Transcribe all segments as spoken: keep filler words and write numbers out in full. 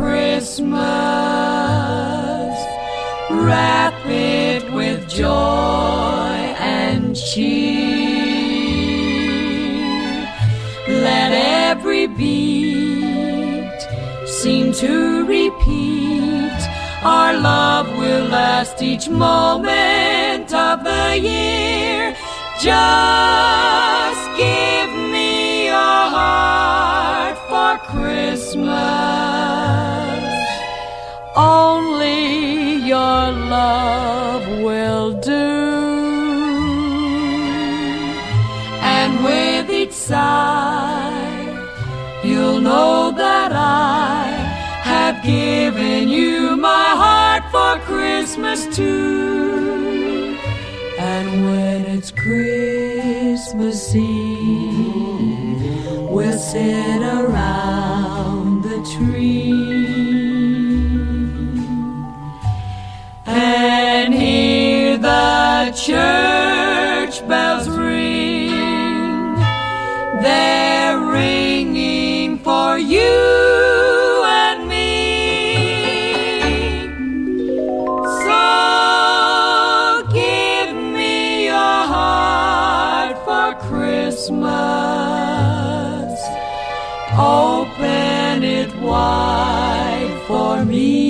Christmas. Wrap it with joy and cheer. Let every beat seem to repeat. Our love will last each moment of the year. Just give me a heart for Christmas. Only your love will do. And with each sigh, you'll know that I have given you my heart for Christmas too. And when it's Christmas Eve, we'll sit around the tree and hear the church bells ring. They're ringing for you and me. So give me a heart for Christmas. Open it wide for me.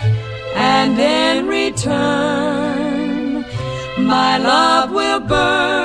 And in return, my love will burn